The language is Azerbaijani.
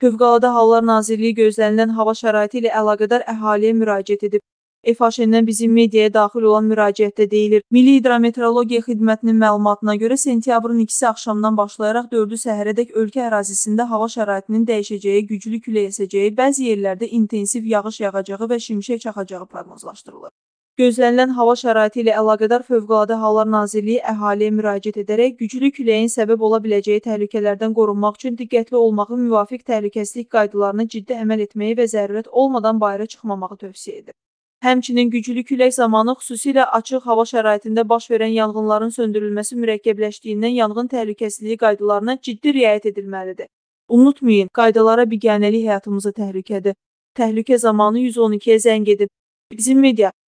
Fövqəladə Hallar Nazirliyi gözlənilən hava şəraiti ilə əlaqədar əhaliyə müraciət edib. FHŞ-dən bizim mediaya daxil olan müraciətdə deyilir. Milli Hidrometeorologiya Xidmətinin məlumatına görə sentyabrın 2-si axşamdan başlayaraq 4-ü səhərədək ölkə ərazisində hava şəraitinin dəyişəcəyi, güclü külək əsəcəyi, bəzi yerlərdə intensiv yağış yağacağı və şimşək çaxacağı proqnozlaşdırılır. Gözlənilən hava şəraiti ilə əlaqədar Fövqəladə Hallar Nazirliyi əhaliyə müraciət edərək güclü küləyin səbəb ola biləcəyi təhlükələrdən qorunmaq üçün diqqətli olmağı, müvafiq təhlükəsizlik qaydalarına ciddi əməl etməyi və zərurət olmadan bayıra çıxmamağı tövsiyə edir. Həmçinin güclü külək zamanı xüsusilə açıq hava şəraitində baş verən yanğınların söndürülməsi mürəkkəbləşdiyindən yanğın təhlükəsizliyi qaydalarına ciddi riayət edilməlidir. Unutmayın, qaydalara biganəlik həyatımızı təhlükədir. Təhlükə zamanı 112-yə zəng edin. Bizim media